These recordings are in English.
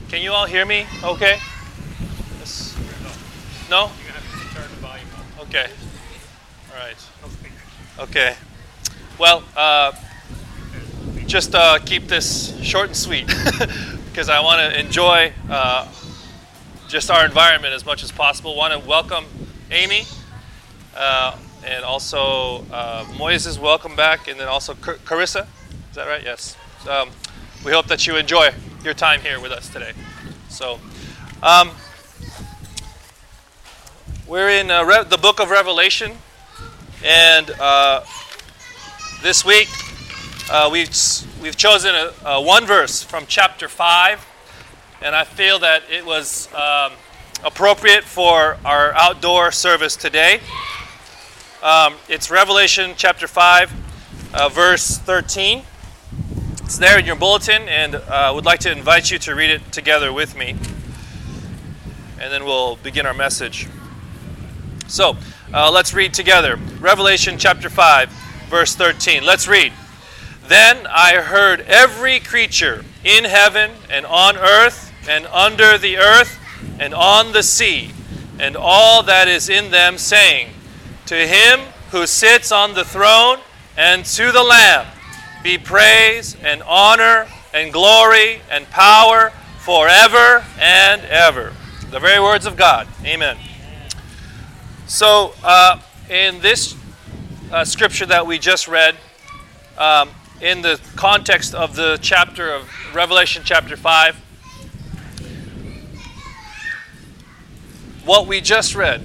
Can you all hear me? Okay. Yes. No? You have to turn the volume up. Okay. All right. No speakers. Okay. Well, just keep this short and sweet because I want to enjoy just our environment as much as possible. Want to welcome Amy and also Moises, welcome back, and then also Carissa. Is that right? Yes. We hope that you enjoy your time here with us today. So, we're in the book of Revelation, and this week we've chosen one verse from chapter 5, and I feel that it was appropriate for our outdoor service today. It's Revelation chapter 5, verse 13. It's there in your bulletin, and I would like to invite you to read it together with me, and then we'll begin our message. So, let's read together. Revelation chapter 5, verse 13. Let's read. Then I heard every creature in heaven and on earth and under the earth and on the sea and all that is in them saying, to him who sits on the throne and to the Lamb be praise and honor and glory and power forever and ever. The very words of God. Amen. So, in this scripture that we just read, in the context of the chapter of Revelation chapter 5, what we just read,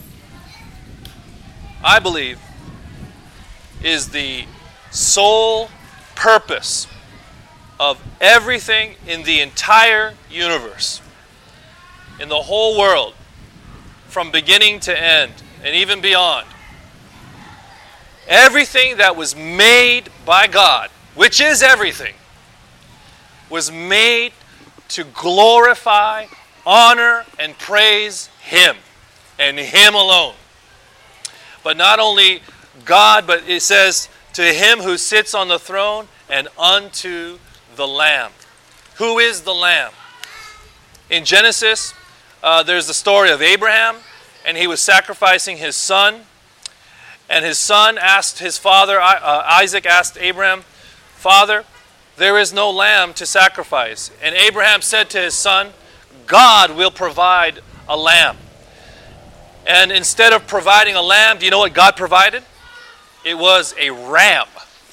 I believe, is the sole purpose of everything in the entire universe, in the whole world, from beginning to end, and even beyond. Everything that was made by God, which is everything, was made to glorify, honor, and praise Him, and Him alone. But not only God, but it says, to him who sits on the throne and unto the Lamb. Who is the Lamb? In Genesis, there's the story of Abraham, and he was sacrificing his son. And his son asked his father, Isaac asked Abraham, Father, there is no lamb to sacrifice. And Abraham said to his son, God will provide a lamb. And instead of providing a lamb, do you know what God provided? It was a ram.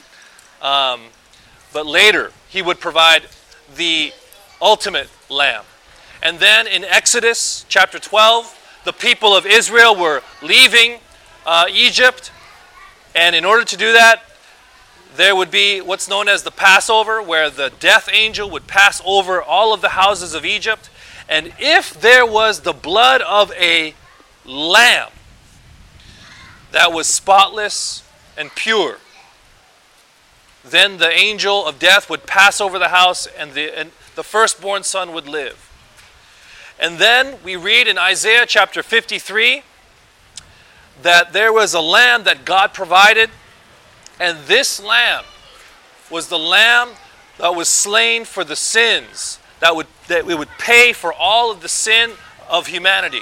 But later, he would provide the ultimate lamb. And then in Exodus chapter 12, the people of Israel were leaving Egypt. And in order to do that, there would be what's known as the Passover, where the death angel would pass over all of the houses of Egypt. And if there was the blood of a lamb that was spotless and pure, then the angel of death would pass over the house, and the firstborn son would live. And then we read in Isaiah chapter 53 that there was a lamb that God provided, and this lamb was the lamb that was slain for the sins, that it would pay for all of the sin of humanity.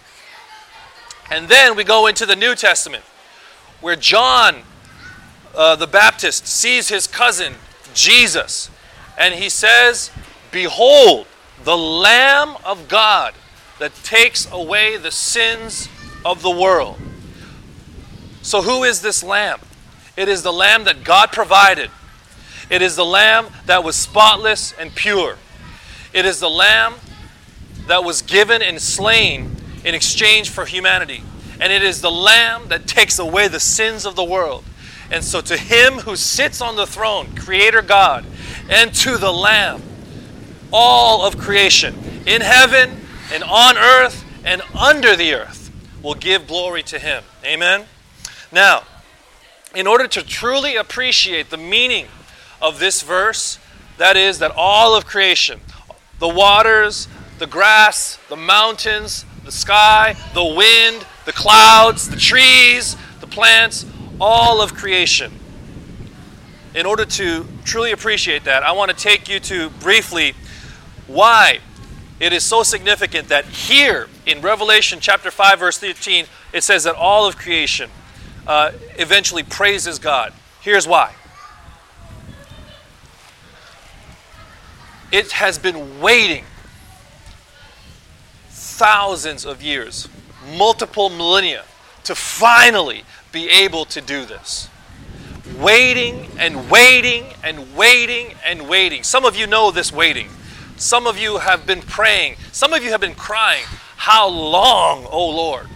And then we go into the New Testament, where John the Baptist sees his cousin Jesus, and he says, behold, the Lamb of God that takes away the sins of the world. So who is this lamb? It is the lamb that God provided. It is the lamb that was spotless and pure. It is the lamb that was given and slain in exchange for humanity. And it is the lamb that takes away the sins of the world. And so to him who sits on the throne, Creator God, and to the Lamb, all of creation, in heaven and on earth and under the earth, will give glory to Him. Amen? Now, in order to truly appreciate the meaning of this verse, that is, that all of creation, the waters, the grass, the mountains, the sky, the wind, the clouds, the trees, the plants, all of creation. In order to truly appreciate that, I want to take you to briefly why It is so significant that here in Revelation chapter 5, verse 13, it says that all of creation eventually praises God. Here's why. It has been waiting thousands of years, multiple millennia, to finally be able to do this. Waiting and waiting and waiting and waiting. Some of you know this waiting. Some of you have been praying. Some of you have been crying. How long, O Lord?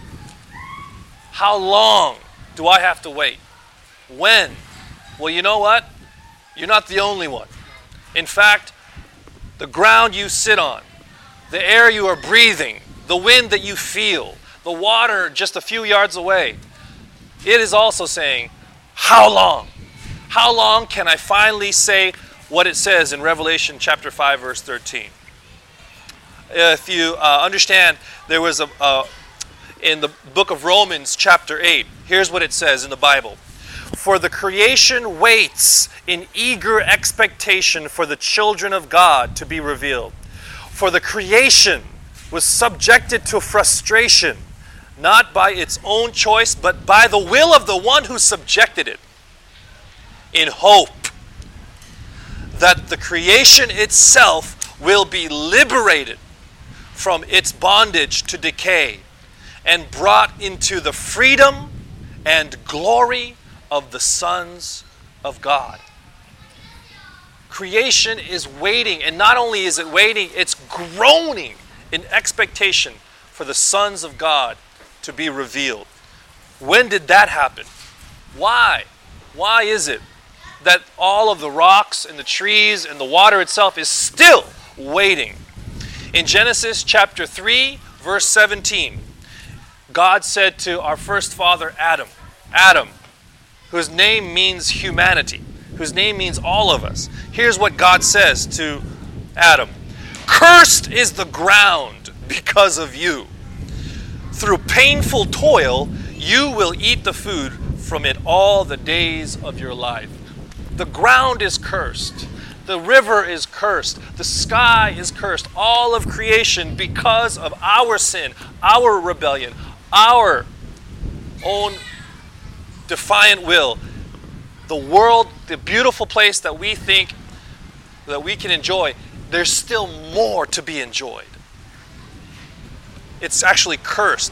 How long do I have to wait? When? Well, you know what? You're not the only one. In fact, the ground you sit on, the air you are breathing, the wind that you feel, the water just a few yards away, it is also saying, how long? How long can I finally say what it says in Revelation chapter 5, verse 13? If you understand, there was in the book of Romans chapter 8, here's what it says in the Bible. For the creation waits in eager expectation for the children of God to be revealed. For the creation was subjected to frustration, not by its own choice, but by the will of the one who subjected it, in hope that the creation itself will be liberated from its bondage to decay and brought into the freedom and glory of the sons of God. Creation is waiting, and not only is it waiting, it's groaning in expectation for the sons of God to be revealed. When did that happen? Why? Why is it that all of the rocks and the trees and the water itself is still waiting? In Genesis chapter 3, verse 17, God said to our first father Adam, whose name means humanity, whose name means all of us. Here's what God says to Adam. Cursed is the ground because of you. Through painful toil, you will eat the food from it all the days of your life. The ground is cursed. The river is cursed. The sky is cursed. All of creation because of our sin, our rebellion, our own defiant will. The world, the beautiful place that we think that we can enjoy, there's still more to be enjoyed. It's actually cursed.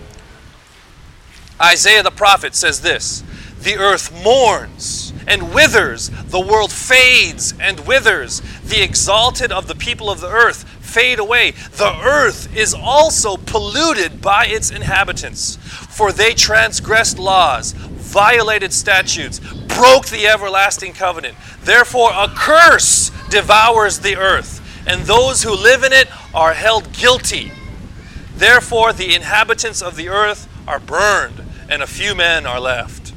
Isaiah the prophet says this, the earth mourns and withers, the world fades and withers, the exalted of the people of the earth fade away. The earth is also polluted by its inhabitants, for they transgressed laws, violated statutes, broke the everlasting covenant. Therefore a curse devours the earth, and those who live in it are held guilty. Therefore the inhabitants of the earth are burned, and a few men are left.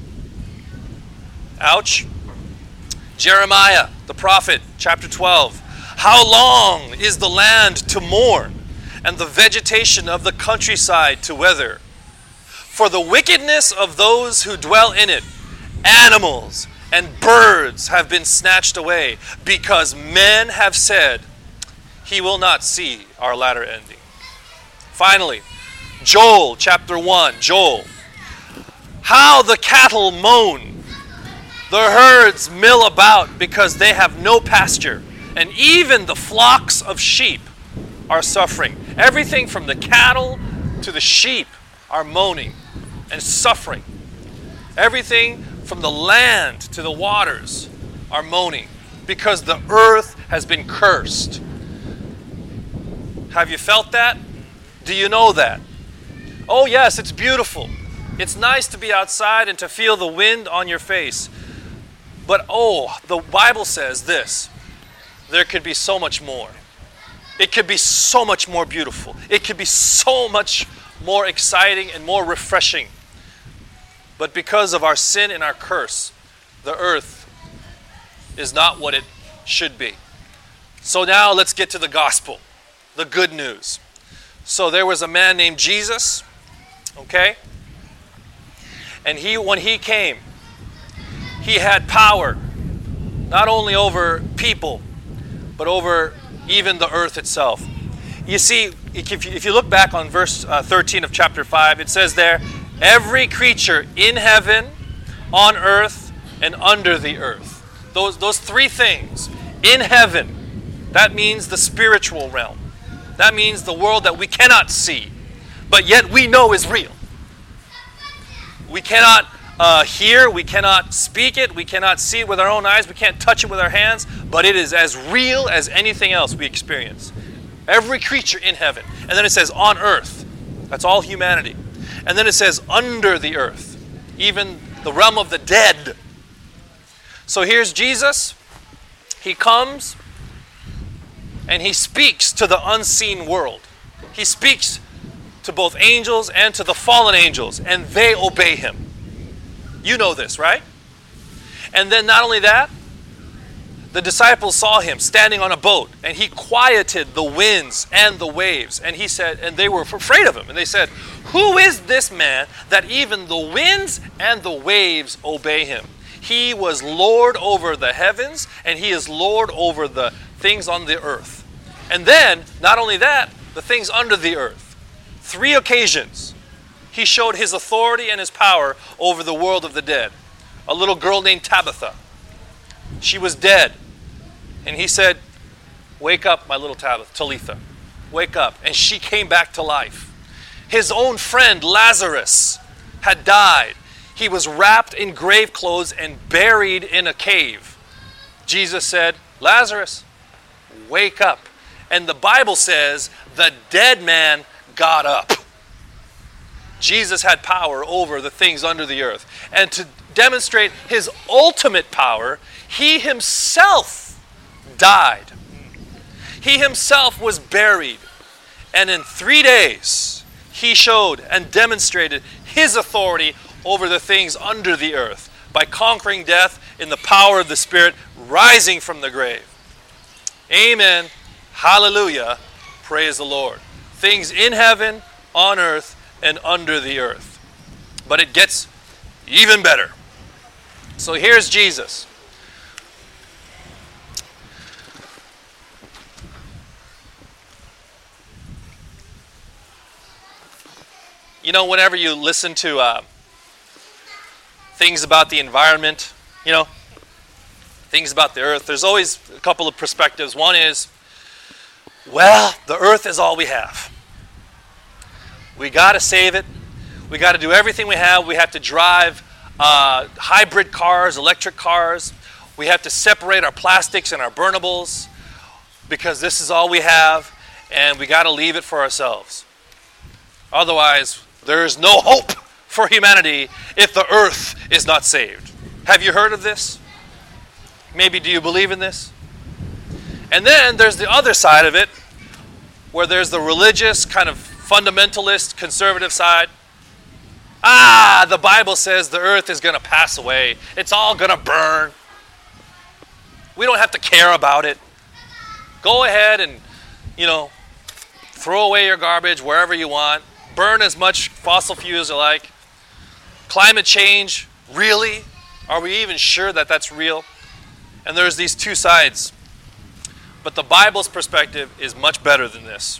Ouch. Jeremiah, the prophet, chapter 12. How long is the land to mourn, and the vegetation of the countryside to wither? For the wickedness of those who dwell in it, animals and birds have been snatched away, because men have said, he will not see our latter ending. Finally, Joel chapter 1. Joel. How the cattle moan. The herds mill about because they have no pasture. And even the flocks of sheep are suffering. Everything from the cattle to the sheep are moaning and suffering. Everything from the land to the waters are moaning because the earth has been cursed. Have you felt that? Do you know that? Oh yes, it's beautiful. It's nice to be outside and to feel the wind on your face. But the Bible says this. There could be so much more. It could be so much more beautiful. It could be so much more exciting and more refreshing. But because of our sin and our curse, the earth is not what it should be. So now let's get to the gospel, the good news. So there was a man named Jesus, okay? And when he came, he had power, not only over people, but over even the earth itself. You see, if you look back on verse 13 of chapter 5, it says there, every creature in heaven, on earth, and under the earth. Those three things. In heaven, that means the spiritual realm. That means the world that we cannot see, but yet we know is real. We cannot hear, we cannot speak it, we cannot see it with our own eyes, we can't touch it with our hands, but it is as real as anything else we experience. Every creature in heaven. And then it says on earth. That's all humanity. And then it says under the earth. Even the realm of the dead. So here's Jesus. He comes and he speaks to the unseen world. He speaks to both angels and to the fallen angels, and they obey him. You know this, right? And then not only that, the disciples saw him standing on a boat, and he quieted the winds and the waves. And he said, and they were afraid of him. And they said, who is this man that even the winds and the waves obey him? He was Lord over the heavens, and he is Lord over the things on the earth. And then, not only that, the things under the earth. 3 occasions, he showed his authority and his power over the world of the dead. A little girl named Tabitha. She was dead. And he said, wake up, my little Talitha. Wake up. And she came back to life. His own friend, Lazarus, had died. He was wrapped in grave clothes and buried in a cave. Jesus said, Lazarus, wake up. And the Bible says, the dead man got up. Jesus had power over the things under the earth. And to demonstrate his ultimate power, he himself died. He himself was buried. And in 3 days, he showed and demonstrated his authority over the things under the earth by conquering death in the power of the Spirit, rising from the grave. Amen. Hallelujah. Praise the Lord. Things in heaven, on earth, and under the earth. But it gets even better. So here's Jesus. You know, whenever you listen to things about the environment, things about the earth, there's always a couple of perspectives. One is, well, the earth is all we have. We got to save it. We got to do everything we have. We have to drive hybrid cars, electric cars. We have to separate our plastics and our burnables because this is all we have, and we got to leave it for ourselves. Otherwise, there's no hope for humanity if the earth is not saved. Have you heard of this? Maybe do you believe in this? And then there's the other side of it, where there's the religious, kind of fundamentalist, conservative side. The Bible says the earth is going to pass away. It's all going to burn. We don't have to care about it. Go ahead and, throw away your garbage wherever you want. Burn as much fossil fuel as you like. Climate change, really? Are we even sure that that's real? And there's these two sides. But the Bible's perspective is much better than this.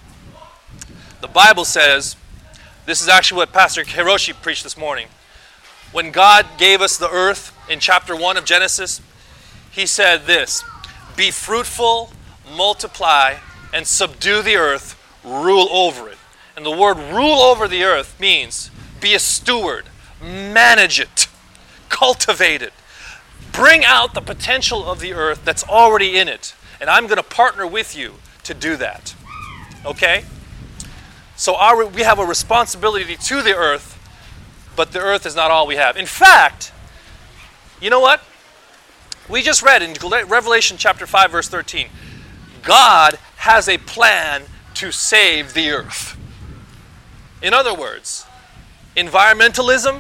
The Bible says, this is actually what Pastor Hiroshi preached this morning. When God gave us the earth in chapter 1 of Genesis, he said this, be fruitful, multiply, and subdue the earth, rule over it. And the word rule over the earth means be a steward, manage it, cultivate it, bring out the potential of the earth that's already in it. And I'm going to partner with you to do that. Okay? So we have a responsibility to the earth, but the earth is not all we have. In fact, you know what? We just read in Revelation chapter 5, verse 13, God has a plan to save the earth. In other words, environmentalism,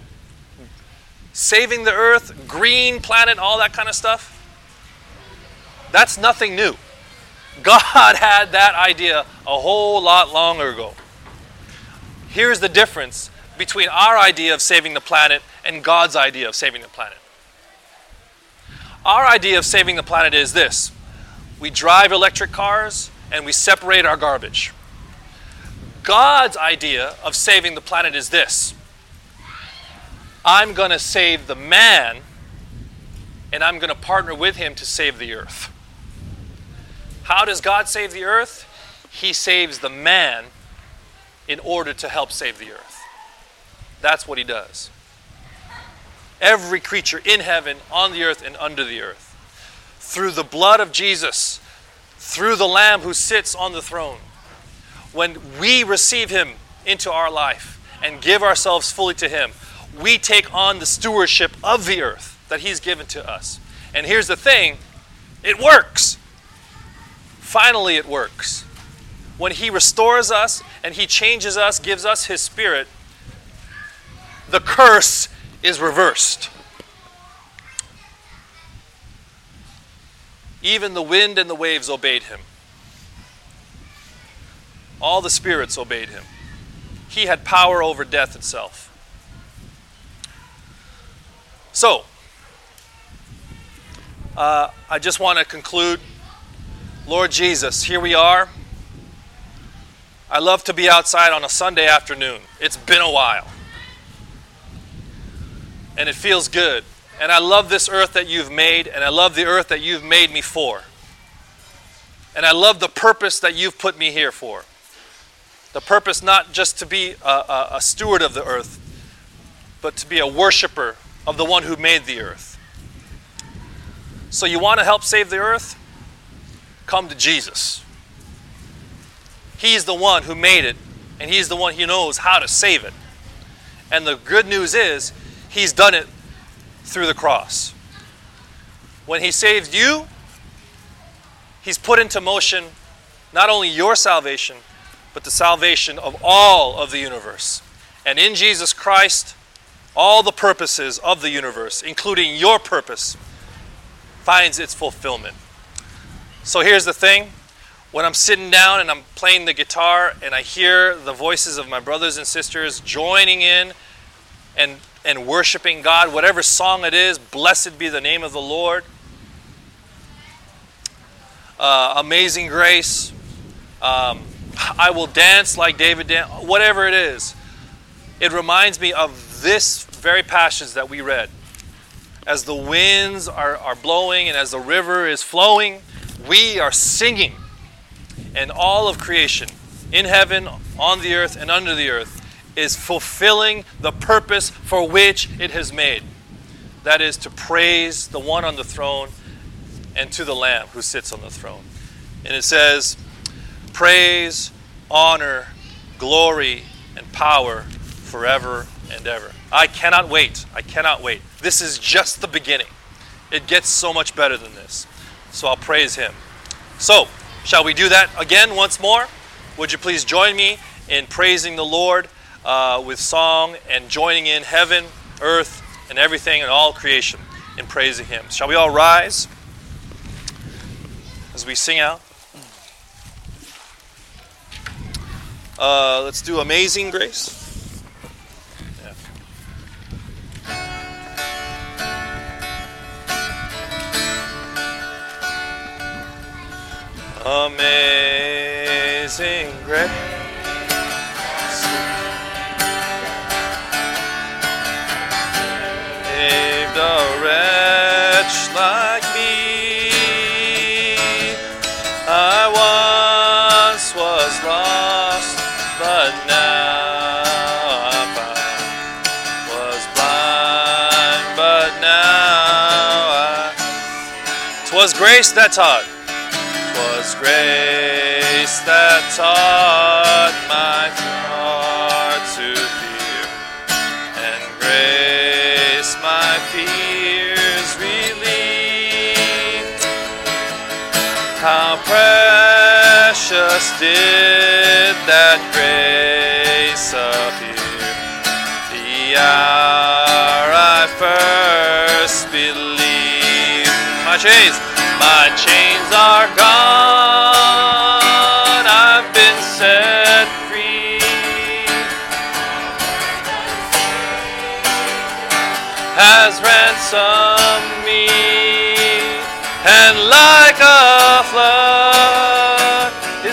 saving the earth, green planet, all that kind of stuff, that's nothing new. God had that idea a whole lot longer ago. Here's the difference between our idea of saving the planet and God's idea of saving the planet. Our idea of saving the planet is this. We drive electric cars and we separate our garbage. God's idea of saving the planet is this: I'm going to save the man, and I'm going to partner with him to save the earth. How does God save the earth? He saves the man in order to help save the earth. That's what he does. Every creature in heaven, on the earth, and under the earth. Through the blood of Jesus, through the Lamb who sits on the throne, when we receive him into our life and give ourselves fully to him, we take on the stewardship of the earth that he's given to us. And here's the thing, it works. Finally it works. When he restores us and he changes us, gives us his spirit, the curse is reversed. Even the wind and the waves obeyed him. All the spirits obeyed him. He had power over death itself. So, I just want to conclude. Lord Jesus, here we are. I love to be outside on a Sunday afternoon. It's been a while. And it feels good. And I love this earth that you've made, and I love the earth that you've made me for. And I love the purpose that you've put me here for. The purpose not just to be a steward of the earth, but to be a worshiper of the one who made the earth. So you want to help save the earth? Come to Jesus. He's the one who made it, and he's the one who knows how to save it. And the good news is, he's done it through the cross. When he saved you, he's put into motion not only your salvation, but the salvation of all of the universe. And in Jesus Christ, all the purposes of the universe, including your purpose, finds its fulfillment. So here's the thing. When I'm sitting down and I'm playing the guitar and I hear the voices of my brothers and sisters joining in and worshiping God, whatever song it is, blessed be the name of the Lord, Amazing Grace, I will dance like David danced, whatever it is, it reminds me of this very passage that we read. As the winds are blowing and as the river is flowing, we are singing. And all of creation, in heaven, on the earth, and under the earth, is fulfilling the purpose for which it has made. That is to praise the one on the throne and to the Lamb who sits on the throne. And it says, praise, honor, glory, and power forever and ever. I cannot wait. I cannot wait. This is just the beginning. It gets so much better than this. So I'll praise him. So, shall we do that again once more? Would you please join me in praising the Lord with song and joining in heaven, earth, and everything and all creation in praising him. Shall we all rise as we sing out? Let's do Amazing Grace. Yeah. Amazing Grace, saved a wretch like me. I once was lost, but now I'm found. Was blind, but now 'twas grace that taught. 'Twas grace that taught my heart to fear, and grace my fears relieved. How precious did that grace appear, the hour I first believed. My chains are gone, I've been set free. Has ransomed me, and like a flood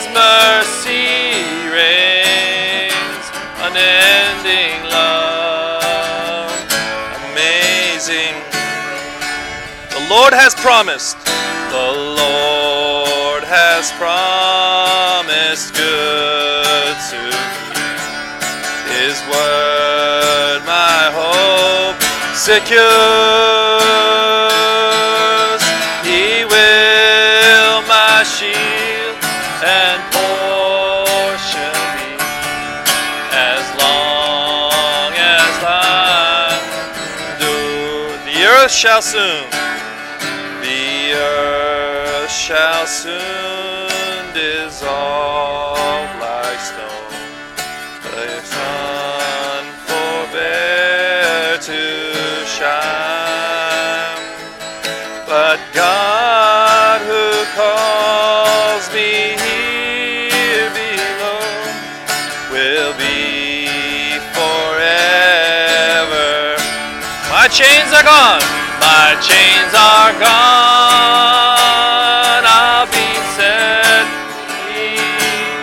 mercy reigns, unending love, amazing. The Lord has promised, the Lord has promised good to me. His word my hope secures. He will my shield and portion be, as long as I endure. The earth shall soon dissolve like snow. The sun forbear to shine, but God who calls me here below will be forever. My chains are gone. My chains are gone, I'll be set free.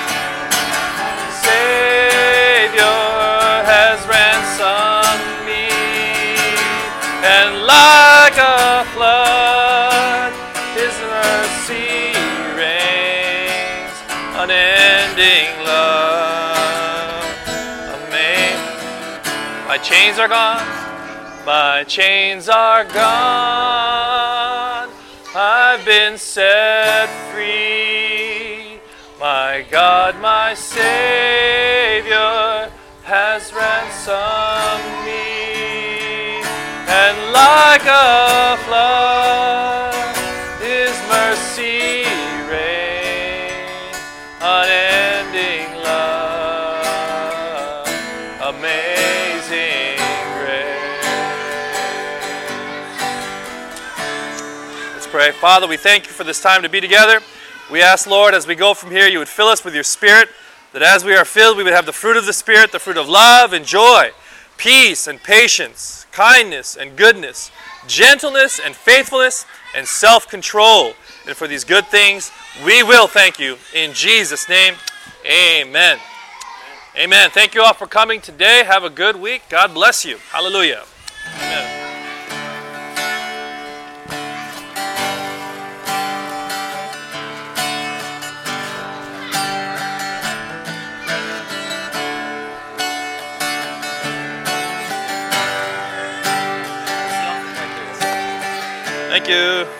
Savior has ransomed me, and like a flood, His mercy reigns, unending love. Amen. My chains are gone. My chains are gone, I've been set free. My God, my Savior, has ransomed me. And like a flood, His mercy reigns, unending love, amazing. Pray. Father, we thank you for this time to be together. We ask, Lord, as we go from here, you would fill us with your Spirit, that as we are filled, we would have the fruit of the Spirit, the fruit of love and joy, peace and patience, kindness and goodness, gentleness and faithfulness, and self-control. And for these good things, we will thank you. In Jesus' name, amen. Amen. Thank you all for coming today. Have a good week. God bless you. Hallelujah. Amen. Thank you.